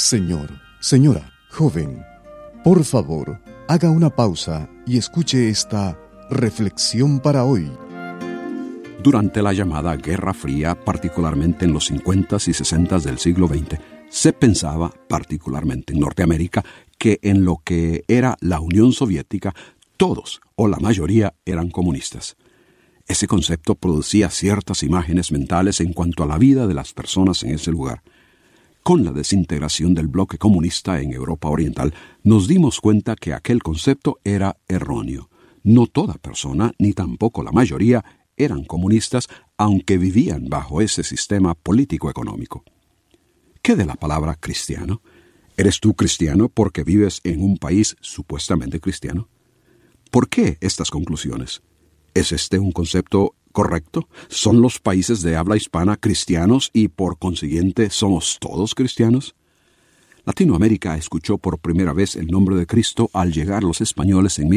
Señor, señora, joven, por favor, haga una pausa y escuche esta reflexión para hoy. Durante la llamada Guerra Fría, particularmente en los 50s y 60s del siglo XX, se pensaba, particularmente en Norteamérica, que en lo que era la Unión Soviética, todos o la mayoría eran comunistas. Ese concepto producía ciertas imágenes mentales en cuanto a la vida de las personas en ese lugar. Con la desintegración del bloque comunista en Europa Oriental, nos dimos cuenta que aquel concepto era erróneo. No toda persona, ni tampoco la mayoría, eran comunistas, aunque vivían bajo ese sistema político-económico. ¿Qué de la palabra cristiano? ¿Eres tú cristiano porque vives en un país supuestamente cristiano? ¿Por qué estas conclusiones? ¿Es este un concepto correcto? ¿Son los países de habla hispana cristianos y por consiguiente somos todos cristianos? Latinoamérica escuchó por primera vez el nombre de Cristo al llegar los españoles en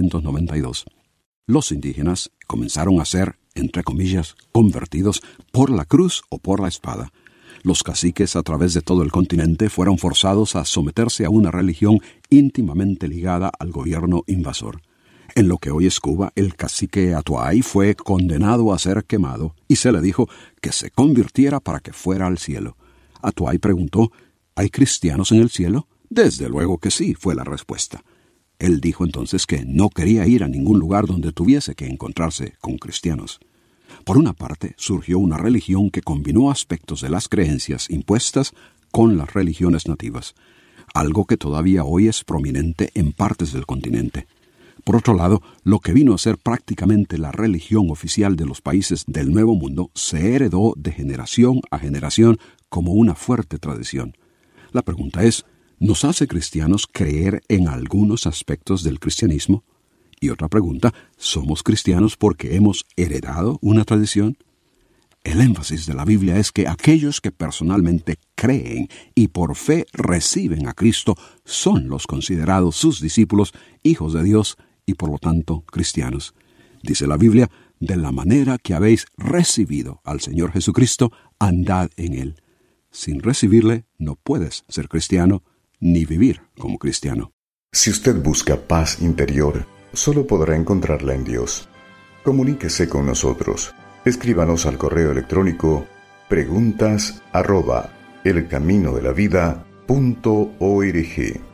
1492. Los indígenas comenzaron a ser, entre comillas, convertidos por la cruz o por la espada. Los caciques a través de todo el continente fueron forzados a someterse a una religión íntimamente ligada al gobierno invasor. En lo que hoy es Cuba, el cacique Atuay fue condenado a ser quemado y se le dijo que se convirtiera para que fuera al cielo. Atuay preguntó, ¿hay cristianos en el cielo? Desde luego que sí, fue la respuesta. Él dijo entonces que no quería ir a ningún lugar donde tuviese que encontrarse con cristianos. Por una parte, surgió una religión que combinó aspectos de las creencias impuestas con las religiones nativas, algo que todavía hoy es prominente en partes del continente. Por otro lado, lo que vino a ser prácticamente la religión oficial de los países del Nuevo Mundo se heredó de generación a generación como una fuerte tradición. La pregunta es, ¿nos hace cristianos creer en algunos aspectos del cristianismo? Y otra pregunta, ¿somos cristianos porque hemos heredado una tradición? El énfasis de la Biblia es que aquellos que personalmente creen y por fe reciben a Cristo son los considerados sus discípulos, hijos de Dios y por lo tanto cristianos. Dice la Biblia, de la manera que habéis recibido al Señor Jesucristo, andad en Él. Sin recibirle no puedes ser cristiano ni vivir como cristiano. Si usted busca paz interior, solo podrá encontrarla en Dios. Comuníquese con nosotros. Escríbanos al correo electrónico preguntas@elcaminodelavida.org.